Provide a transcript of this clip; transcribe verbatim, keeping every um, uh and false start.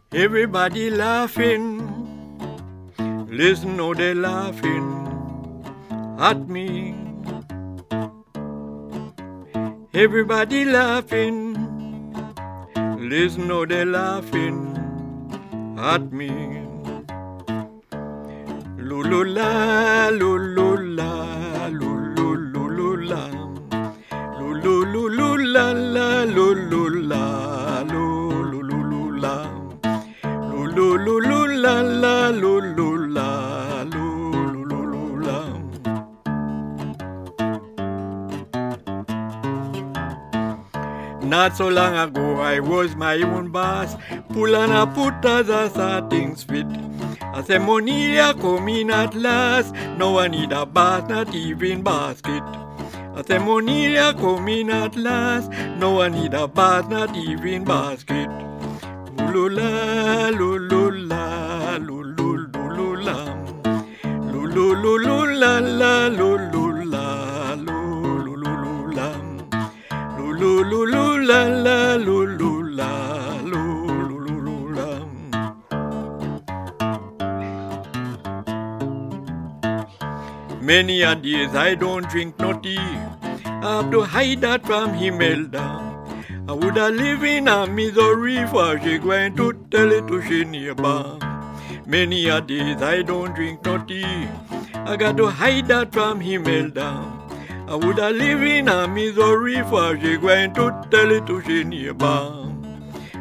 Everybody laughing. Listen, oh, they're laughing at me. Everybody laughing. Listen, oh, they're laughing at me. Lulula, lulula, lulula, lulula, lulula, lulula, lulula, lulula, lulula, lulula. Not so long ago, I was my own boss, pull and a put as I saw things fit. I say money a come in at last, no one need a bath, not even basket. I say money a come in at last, no one need a bath, not even basket. Lulula, lulula, lulula, lulula, lulula, lulula, lulula, lulula, lulula, lulula. Many a days I don't drink no tea. I have to hide that from Imelda. I woulda live in a misery for she going to tell it to she neighbor. Many a days I don't drink no tea. I got to hide that from Imelda. I woulda live in a misery for she going to tell it to she neighbor.